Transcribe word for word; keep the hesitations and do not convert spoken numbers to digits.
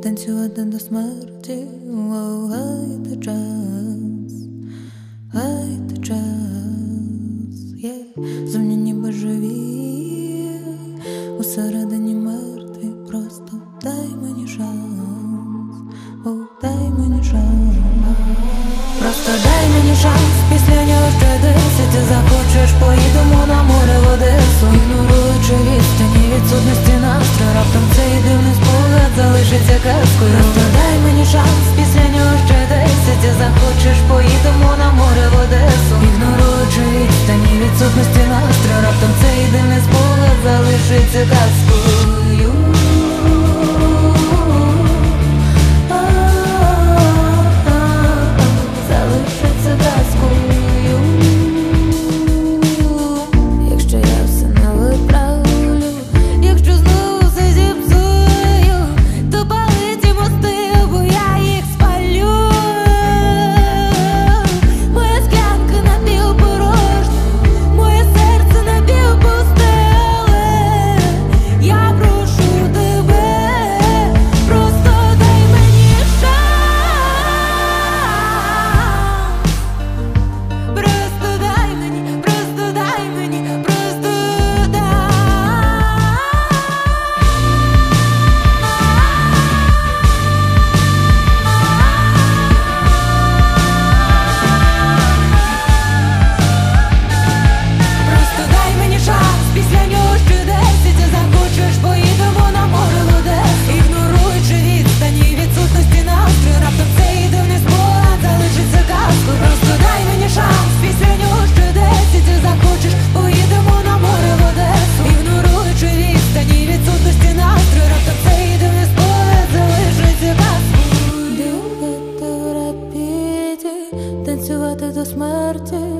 танцювати до смерті. О, гай ти час, гай ти час, yeah. Зовні ніби живі, усередині мертві. Просто дай мені шанс, о, дай мені шанс. Просто дай мені шанс, після нього ще десять. Ти захочеш, поїдемо на море в Одесу. Ігноруючи відстані, відсутності настрою, раптом цей дивний спогад залишиться казкою. Просто дай мені шанс, після нього ще десять. Ти захочеш, поїдемо на море в Одесу. Ігноруючи відстані, відсутності настрою, раптом цей дивний спогад залишиться казкою. Танцювати до смерті.